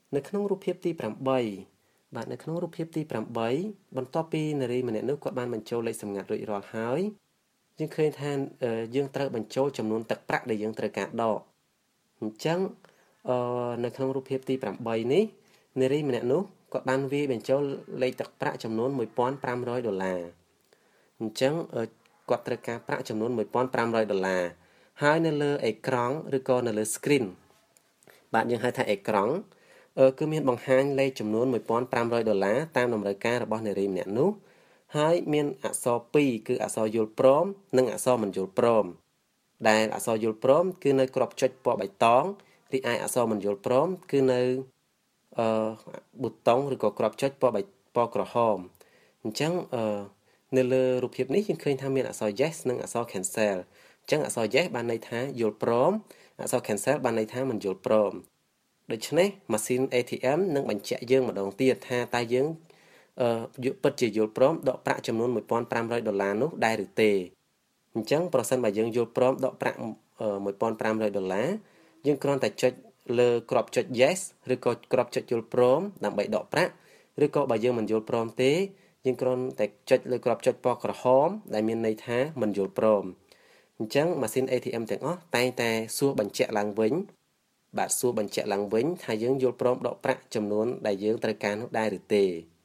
នៅក្នុងរូបភាពទី8បាទនៅក្នុងរូបភាពទី8បន្ទាប់ពីនារីម្នាក់នោះគាត់បានបញ្ចូលលេខសម្ងាត់រួចរាល់ហើយយើងឃើញថាយើងត្រូវបញ្ចូលចំនួនទឹកប្រាក់ដែលយើងត្រូវការដកអញ្ចឹងនៅក្នុងរូបភាពទី8នេះនារីម្នាក់នោះគាត់បានវាយបញ្ចូលលេខទឹកប្រាក់ចំនួន$1,500អញ្ចឹងគាត់ត្រូវការប្រាក់ចំនួន$1,500ហើយនៅលើអេក្រង់ឬក៏នៅលើ screen បាទយើងហៅថាអេក្រង់គឺមានបង្ហាញលេខចំនួន$1,500តាមតម្រូវការរបស់នារីម្នាក់នោះហើយមានអក្សរ2គឺអក្សរយល់ព្រមនិងអក្សរមិនយល់ព្រមដែលអក្សរយល់ព្រមគឺនៅក្របចុចពណ៌បៃតងរីឯអក្សរមិនយល់ព្រមគឺនៅប៊ូតុងឬក៏ក្របចុចពណ៌ក្រហមអញ្ចឹងនៅលើរូបភាពនេះយើងឃើញថាមានអក្សរ yes និងអក្សរ cancel អញ្ចឹងអក្សរ yes បានន័យថាយល់ព្រមអក្សរ cancel បានន័យថាមិនយល់ព្រមដូច្នេះម៉ាស៊ីន ATM នឹងបញ្ជាក់យើងម្ដងទៀតថាតើយើងពិតជាយល់ព្រមដកប្រាក់ចំនួន$1,500នោះដែរឬទេអញ្ចឹងប្រសិនបើយើងយល់ព្រមដកប្រាក់$1,500យើងគ្រាន់តែចុចលើក្របចុច yes ឬក៏ក្របចុចយល់ព្រមដើម្បីដកប្រាក់ឬក៏បើយើងមិនយល់ព្រមទេយើងគ្រាន់តែចុចលើក្របចុចពណ៌ក្រហមដែលមានន័យថាមិនយល់ព្រមអញ្ចឹងម៉ាស៊ីន ATM ទាំងអស់តែងតែសួរបញ្ជាក់ឡើងវិញបាទសួរបញ្ជាក់ឡើងវិញថាយើងយល់ព្រមដកប្រាក់ចំនួនដែលយើងត្រូវការនោះដែរឬទេ